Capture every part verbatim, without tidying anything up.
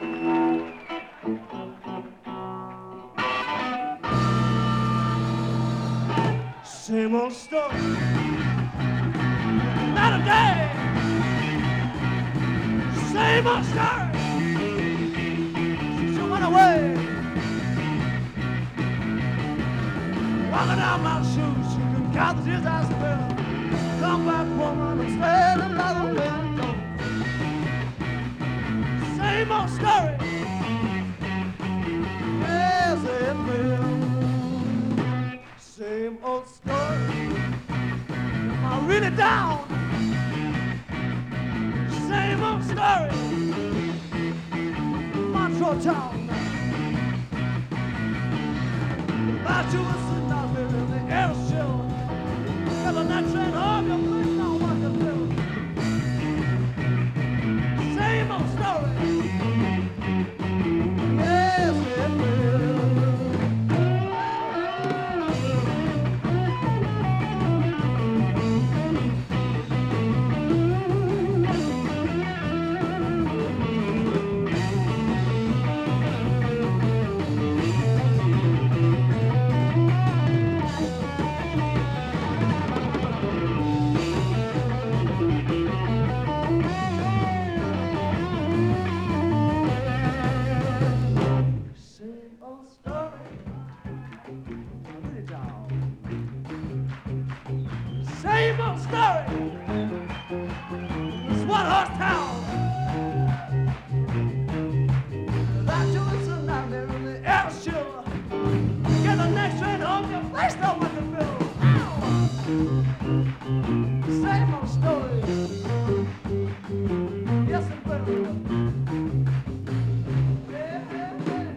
Same old story, not a day. Same old story, she went away. Walking down my shoes, she could count the tears I spilled. Come back, woman, and stay another window. Same old story, yes it will. Same old story, I'm really down. Same old story, Montreal town. About you were sitting out there in the air show. Got a night train home, you're putting on what to do. Same old story, yes it will. Same old story. It's one horse town. About you listen out there in the air show. Get the next train home, your place don't want to fill. Same old story. Yes, it will. Yeah, yeah, yeah.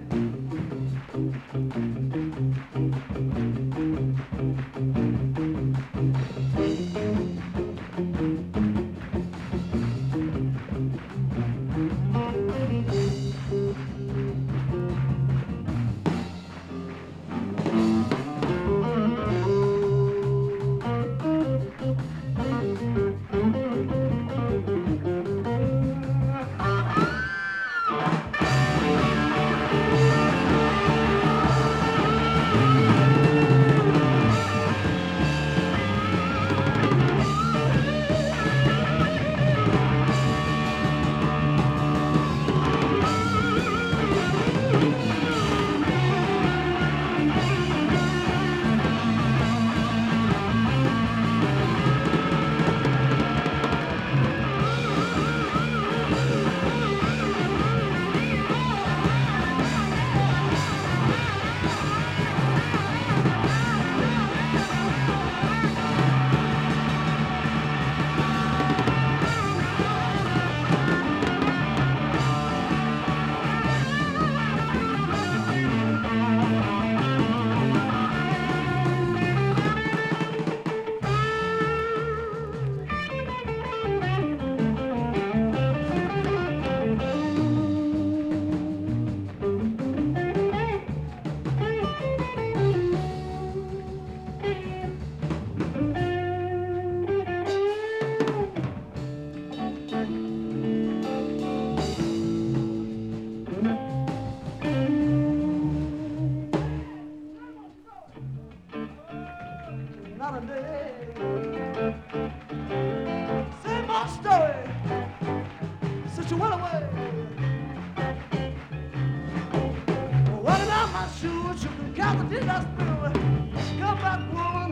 Not a day. Same old story since you went away. Walking out my shoes, you can count the tears I spill. Come back, woman.